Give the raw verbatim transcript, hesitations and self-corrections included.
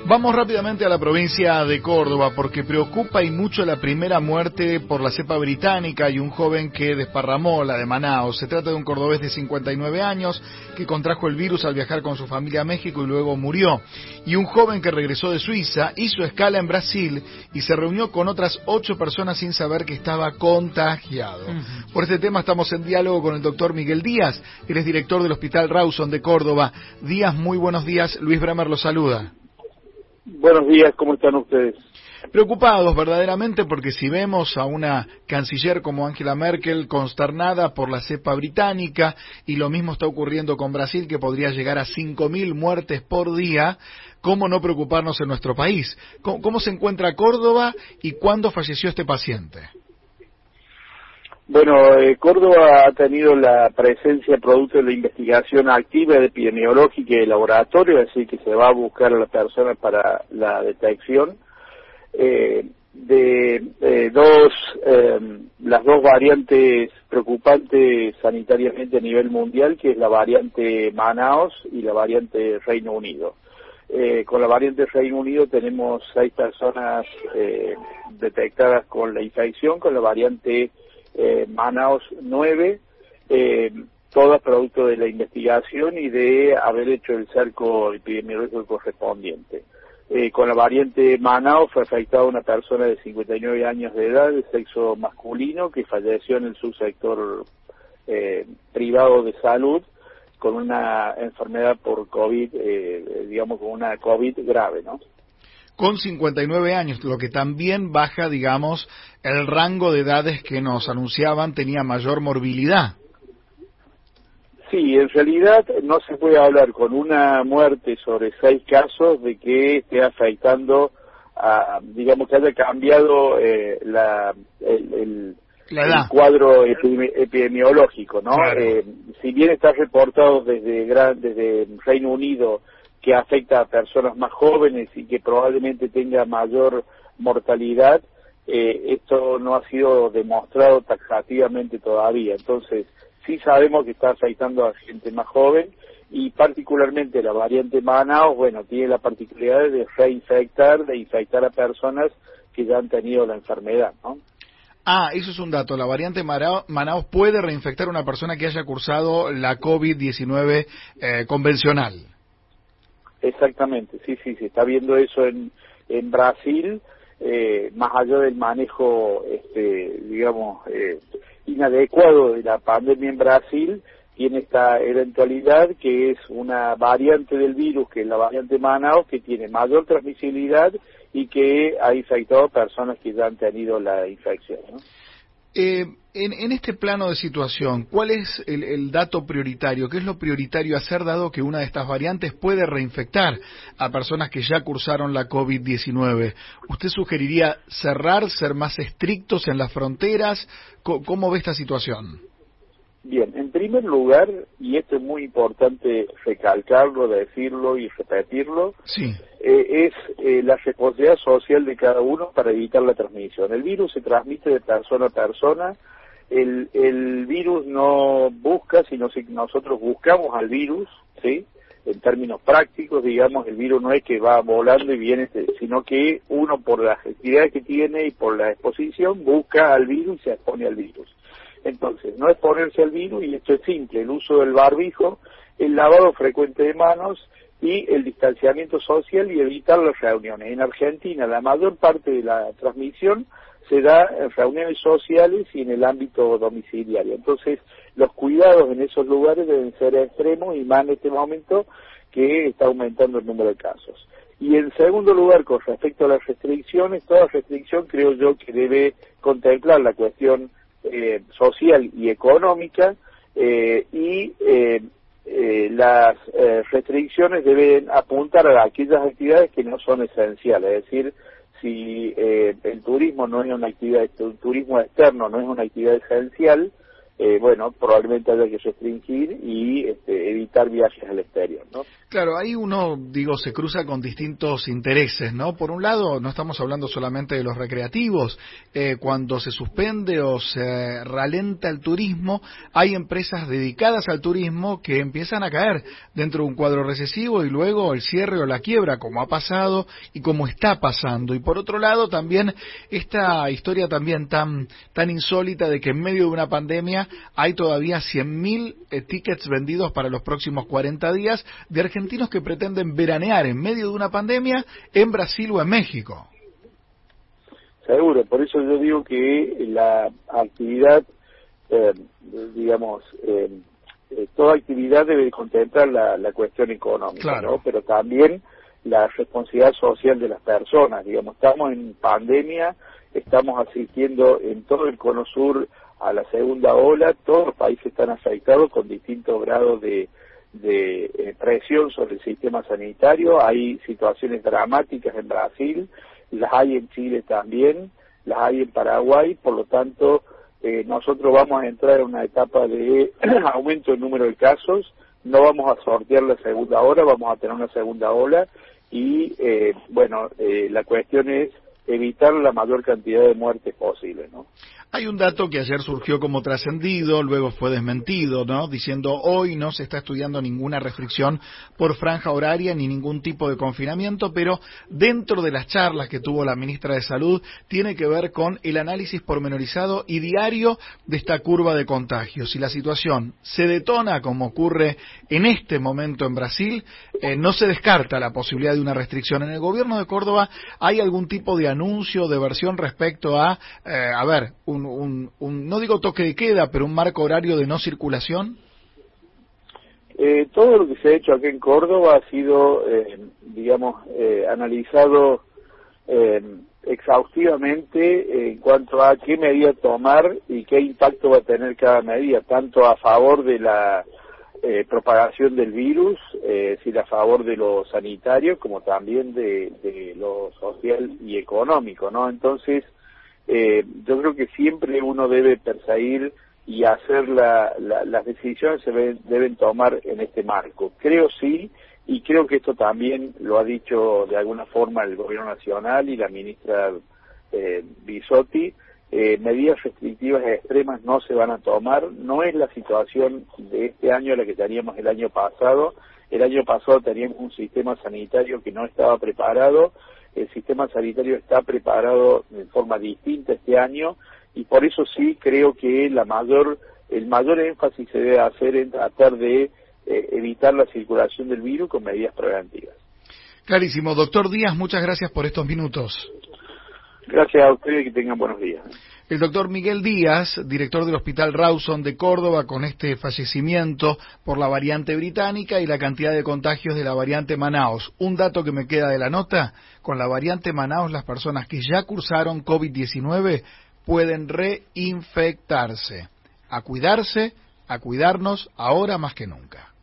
Vamos rápidamente a la provincia de Córdoba porque preocupa y mucho la primera muerte por la cepa británica y un joven que desparramó la de Manaos. Se trata de un cordobés de cincuenta y nueve años que contrajo el virus al viajar con su familia a México y luego murió. Y un joven que regresó de Suiza, hizo escala en Brasil y se reunió con otras ocho personas sin saber que estaba contagiado. Uh-huh. Por este tema estamos en diálogo con el doctor Miguel Díaz, él es director del Hospital Rawson de Córdoba. Díaz, muy buenos días. Luis Bremer lo saluda. Buenos días, ¿cómo están ustedes? Preocupados verdaderamente porque si vemos a una canciller como Angela Merkel consternada por la cepa británica y lo mismo está ocurriendo con Brasil que podría llegar a cinco mil muertes por día, ¿cómo no preocuparnos en nuestro país? ¿Cómo, cómo se encuentra Córdoba y cuándo falleció este paciente? Bueno, eh, Córdoba ha tenido la presencia producto de la investigación activa epidemiológica y de laboratorio, así que se va a buscar a las personas para la detección eh, de eh, dos, eh, las dos variantes preocupantes sanitariamente a nivel mundial, que es la variante Manaos y la variante Reino Unido. Eh, con la variante Reino Unido tenemos seis personas eh, detectadas con la infección, con la variante Eh, Manaos nueve, eh, todas producto de la investigación y de haber hecho el cerco epidemiológico correspondiente. Eh, con la variante Manaos fue afectada una persona de cincuenta y nueve años de edad, de sexo masculino, que falleció en el subsector eh, privado de salud con una enfermedad por COVID, eh, digamos con una COVID grave, ¿no? Con cincuenta y nueve años, lo que también baja, digamos, el rango de edades que nos anunciaban tenía mayor morbilidad. Sí, en realidad no se puede hablar con una muerte sobre seis casos de que esté afectando a, digamos, que haya cambiado eh, la, el, el, el cuadro epidemi epidemiológico, ¿no? Claro. Eh, si bien está reportado desde, gran, desde Reino Unido que afecta a personas más jóvenes y que probablemente tenga mayor mortalidad, eh, esto no ha sido demostrado taxativamente todavía. Entonces, sí sabemos que está afectando a gente más joven y particularmente la variante Manaos, bueno, tiene la particularidad de reinfectar, de infectar a personas que ya han tenido la enfermedad, ¿no? Ah, eso es un dato. La variante Manaos puede reinfectar a una persona que haya cursado la COVID diecinueve eh, convencional. Exactamente, sí, sí, se está viendo eso en, en Brasil, eh, más allá del manejo, este, digamos, eh, inadecuado de la pandemia en Brasil, tiene esta eventualidad que es una variante del virus, que es la variante Manaos, que tiene mayor transmisibilidad y que ha infectado a personas que ya han tenido la infección, ¿no? Eh, en, en este plano de situación, ¿cuál es el, el dato prioritario? ¿Qué es lo prioritario hacer dado que una de estas variantes puede reinfectar a personas que ya cursaron la COVID diecinueve? ¿Usted sugeriría cerrar, ser más estrictos en las fronteras? ¿Cómo, cómo ve esta situación? Bien, en primer lugar, y esto es muy importante recalcarlo, decirlo y repetirlo, sí. eh, es eh, la responsabilidad social de cada uno para evitar la transmisión. El virus se transmite de persona a persona, el, el virus no busca, sino que nosotros buscamos al virus, ¿sí? En términos prácticos, digamos, el virus no es que va volando y viene, sino que uno por las actividades que tiene y por la exposición busca al virus y se expone al virus. Entonces, no exponerse al virus, y esto es simple, el uso del barbijo, el lavado frecuente de manos y el distanciamiento social y evitar las reuniones. En Argentina, la mayor parte de la transmisión se da en reuniones sociales y en el ámbito domiciliario. Entonces, los cuidados en esos lugares deben ser extremos y más en este momento que está aumentando el número de casos. Y en segundo lugar, con respecto a las restricciones, toda restricción creo yo que debe contemplar la cuestión Eh, social y económica eh, y eh, eh, las eh, restricciones deben apuntar a aquellas actividades que no son esenciales, es decir, si eh, el turismo no es una actividad, el turismo externo no es una actividad esencial, eh, bueno, probablemente haya que restringir y este, evitar viajes al exterior, ¿no? Claro, ahí uno, digo, se cruza con distintos intereses, ¿no? Por un lado, no estamos hablando solamente de los recreativos. Eh, cuando se suspende o se ralenta el turismo, hay empresas dedicadas al turismo que empiezan a caer dentro de un cuadro recesivo y luego el cierre o la quiebra, como ha pasado y como está pasando. Y por otro lado, también esta historia también tan, tan insólita de que en medio de una pandemia hay todavía cien mil eh, tickets vendidos para los próximos cuarenta días de argentinos que pretenden veranear en medio de una pandemia en Brasil o en México. Seguro, por eso yo digo que la actividad, eh, digamos, eh, eh, toda actividad debe contemplar la, la cuestión económica, claro, ¿no? Pero también la responsabilidad social de las personas. Digamos, estamos en pandemia, estamos asistiendo en todo el cono sur a la segunda ola, todos los países están afectados con distintos grados de de eh, presión sobre el sistema sanitario. Hay situaciones dramáticas en Brasil, las hay en Chile también, las hay en Paraguay, por lo tanto eh, nosotros vamos a entrar en una etapa de aumento del número de casos, no vamos a sortear la segunda ola, vamos a tener una segunda ola y eh, bueno, eh, la cuestión es evitar la mayor cantidad de muertes posible, ¿no? Hay un dato que ayer surgió como trascendido, luego fue desmentido, ¿no? Diciendo hoy no se está estudiando ninguna restricción por franja horaria ni ningún tipo de confinamiento, pero dentro de las charlas que tuvo la ministra de Salud tiene que ver con el análisis pormenorizado y diario de esta curva de contagios. Si la situación se detona como ocurre en este momento en Brasil, eh, no se descarta la posibilidad de una restricción. En el gobierno de Córdoba hay algún tipo de anuncio, de versión respecto a, eh, a ver, un Un, un, no digo toque de queda, pero un marco horario de no circulación? Eh, todo lo que se ha hecho aquí en Córdoba ha sido, eh, digamos, eh, analizado eh, exhaustivamente en cuanto a qué medida tomar y qué impacto va a tener cada medida, tanto a favor de la eh, propagación del virus, eh, es decir, a favor de lo sanitario, como también de, de lo social y económico, ¿no? Entonces, Eh, yo creo que siempre uno debe perseguir y hacer la, la, las decisiones se deben, deben tomar en este marco. Creo sí, y creo que esto también lo ha dicho de alguna forma el Gobierno Nacional y la ministra eh, Bisotti, eh, medidas restrictivas extremas no se van a tomar, no es la situación de este año la que teníamos el año pasado. El año pasado teníamos un sistema sanitario que no estaba preparado. El sistema sanitario está preparado de forma distinta este año y por eso sí creo que la mayor, el mayor énfasis se debe hacer en tratar de eh, evitar la circulación del virus con medidas preventivas. Clarísimo. Doctor Díaz, muchas gracias por estos minutos. Gracias a ustedes y que tengan buenos días. El doctor Miguel Díaz, director del Hospital Rawson de Córdoba, con este fallecimiento por la variante británica y la cantidad de contagios de la variante Manaos. Un dato que me queda de la nota, con la variante Manaos las personas que ya cursaron COVID diecinueve pueden reinfectarse. A cuidarse, a cuidarnos ahora más que nunca.